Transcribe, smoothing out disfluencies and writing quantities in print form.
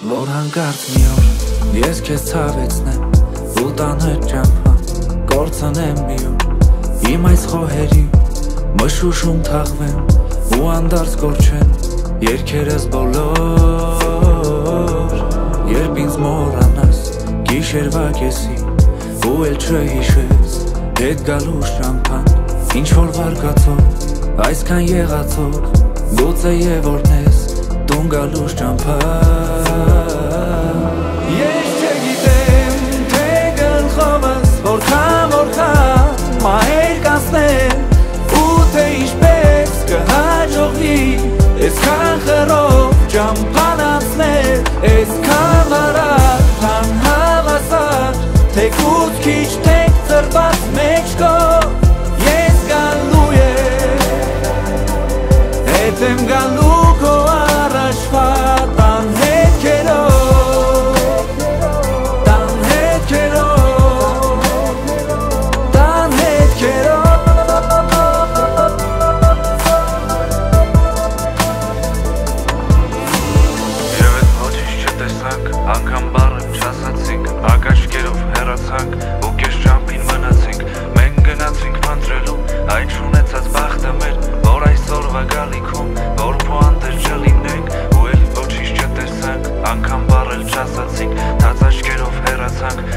Որ հանկարծ մի օր ես քեզ ցավեցնեմ ու տանեմ ճամփան կորցնեմ մի օր իմ այս խոհերի մշուշում թաղվեմ ու անդարձ կորչեն երգերս բոլոր երբ ինձ մոռանաս գիշերվա կեսի ու էլ չհիշես հետ գալու ճամփան ինչ որ վարկածով այսքան եղածով գուցե եւ օրնես տուն գալու ճամփան ես չգիտեմ թե գլխովս որքան մահեր կանցնեմ ու թե ինչպես կհաջողվի այսքան խռով ճամփան անցնել այսքան արագ քան հավասար թեկուզ քիչ թեք ծրված մեջքով ես գալու հետ եմ գալու քո առաջվա տան հետքերով Անգամ բառը չասացինք, ակաշկերով հեռացանք ու կես ճամփին մնացինք Մենք գնացինք փնտրելու այդ շունեցած բախտը մեր Որ այսօրվա գալիքում, որ պոանտեր չլինենք ու էլ ոչինչ չտեսանք Անգամ բառ էլ չասացինք, թաց աչքերով հեռացանք